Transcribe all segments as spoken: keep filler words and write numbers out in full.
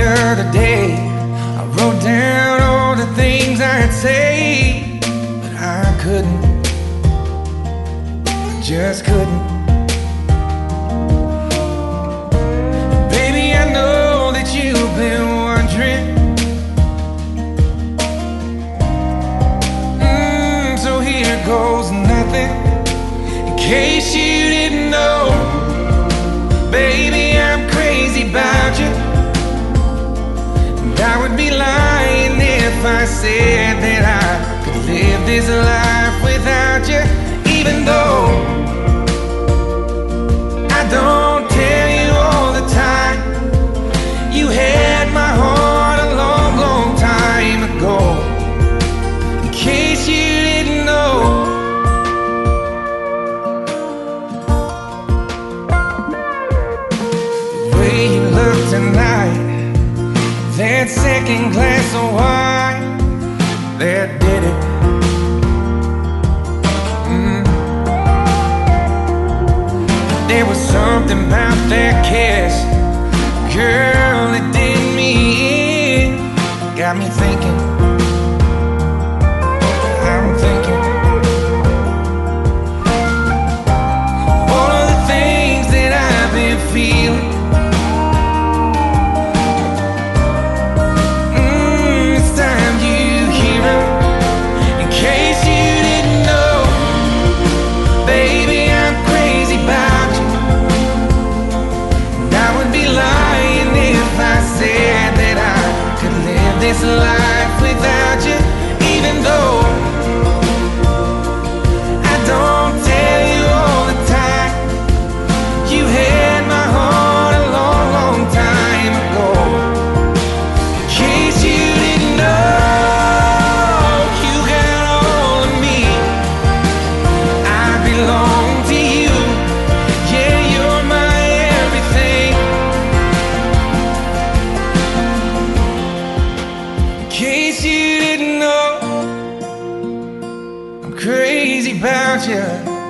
other day I wrote down all the things I'd say, but I couldn't, I just couldn't. Baby, I know that you've been wondering, mm, so here goes nothing. In case you didn't know, baby, I'm crazy about you. And I would be lying if I said that I could live this life without you. Even though I don't tell you all the time, you had my heart a long, long time ago. In case you didn't know, the way you look tonight, that second glass of wine, that did it. Mm. There was something about that kiss, girl, it did me in. Got me thinking, I'm thinking all of the things that I've been feeling. This life without you, even though I don't tell you all the time, you had my heart a long, long time ago. In case you didn't know, you got all of me, I belong to you. Yeah, you're my everything. In case you didn't know, I'm crazy about you.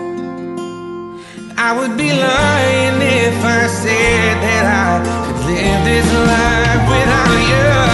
I would be lying if I said that I could live this life without you.